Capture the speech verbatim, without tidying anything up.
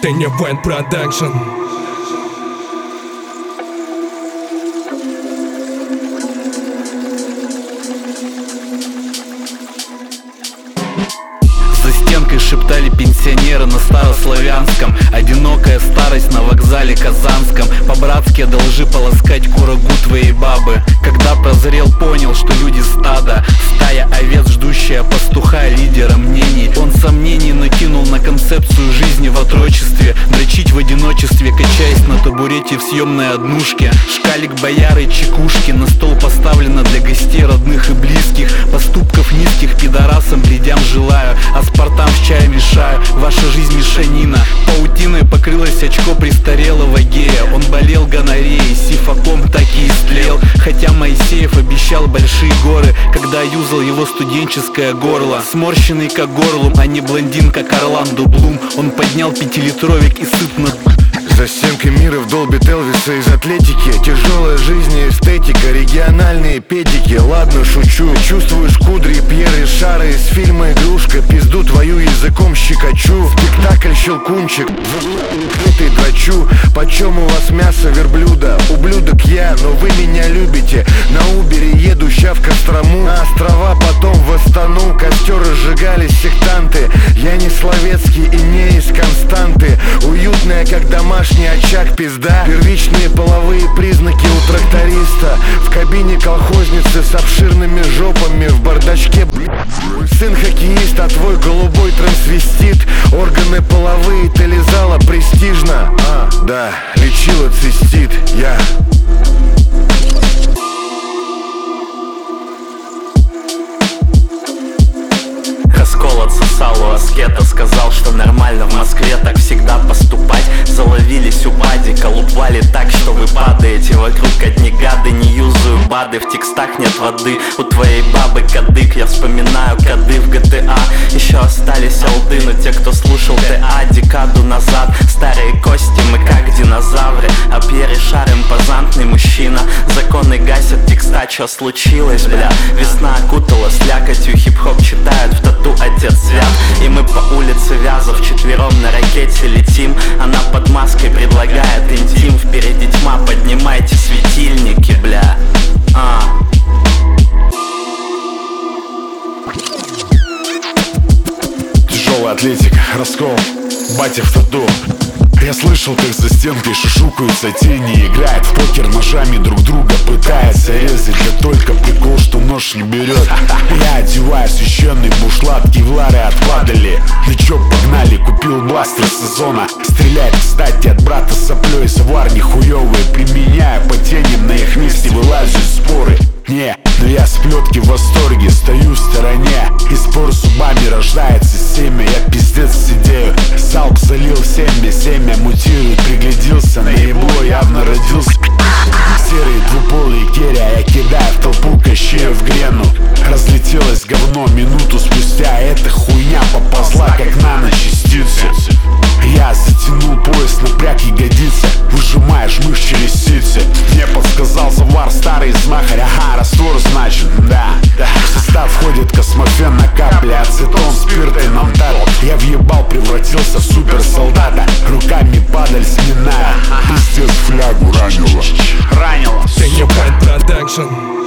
Ты не Вайн Продакшн. За стенкой шептали пенсионеры на старославянском. Одинокая старость на вокзале казанском. По-братски одолжи полоскать курагу твоей бабы. Когда прозрел, понял, что люди стада. Стая овец, ждущая пастуха, лидера мнений. Он сомнений накинул на концепцию жизни в отрочестве. Дрочить в одиночестве, качаясь на табурете в съемной однушке. Шкалик бояры, чекушки. На стол поставлено для гостей, родных и близких. Поступков низких пидорасам, блядям желаю. А спартам в чай мешаю. Ваша жизнь мешанина. Паутиной покрылось очко престарелого гея. Он болел гонореей, сифаком так и истлел. Хотя Моисеев обещал большие горы, когда юзал его студенческое горло. Сморщенный как горлом, а не блондин как Орландо Блум. Он поднял пятилитровик и сытно. За стенкой мира вдолбит Элвиса из Атлетики. Тяжелая жизнь и эстетика, региональные педики. Ладно, шучу, чувствуешь кудри Пьер Ришара из фильма «Игрушка». Пизду твою языком щекочу. Спектакль «Щелкунчик», крытый драчу. Почем у вас мясо верблюда? Ублюдок я, но вы меня любите. На Убере еду ща в Кострому. На острова потом восстану. Костер разжигали сектанты. Я не Словецкий и не из Константы. Уютная, как домашний очаг, пизда. Первичные половые признаки у тракториста. В кабине колхозницы с обширными жопами. В бардачке сын хоккеист, а твой голубой трансвестит. Органы половые ты лизала престижно. А, да, лечила цистит. Я Раскол отсосал у аскета. Сказал, что нормально в Москве так всегда поступать. Заловились у падика, лупали так, что вы падаете. Вокруг одни гады, не юзаю бады. В текстах нет воды, у твоей бабы кадык. Я вспоминаю коды в ГТА. Еще остались олды, но те, кто слушал ТА декаду назад. Старые кости, мы как динозавры. А Пьер Ришар импозантный мужчина. Законы гасят текста, что случилось, бля. Весна окутала слякотью, хип-хоп читают в тату отец свят. И мы по улице Вязов четвером на ракете летим. Она под маской предлагает интим. Впереди тьма, поднимайте светильники, бля. А. Тяжелая атлетика, раскол, батя в тату. Я слышал, как за стенкой шушукаются тени. Играет в покер ножами, друг друга пытается резать. Да только прикол, что нож не берет. Я одеваю священный бушлат, кевлары отпадали. Ну чё, погнали, купил бластер сезона. Стреляет, кстати, от брата соплей. Савар нихуёвый, применяю по теням. На их месте вылазят споры. Не, но я с плетки в восторге, стою в стороне. И спор зубами рождается семя. Я пиздец сидею, салк залил семя. Семя мутирует, пригляделся, на ебло явно родился. Серые двуполые керя, я кидаю в толпу Кощея в грену. Разлетелось говно минуту спустя. Эта хуйня поползла, как наночастицы. Я затянул пояс, напряг ягодицы. Выжимаешь мышь через сицы. Мне подсказал завар старый знахарь. Ага, раствор значит, да. В состав входит космофен на капле. Ацетон, спирт и намтар. Я въебал, превратился в суперсолдата. Руками падаль сминая. Пиздец, флягу ранило. Ранило. Ты не Вайн Продакшн.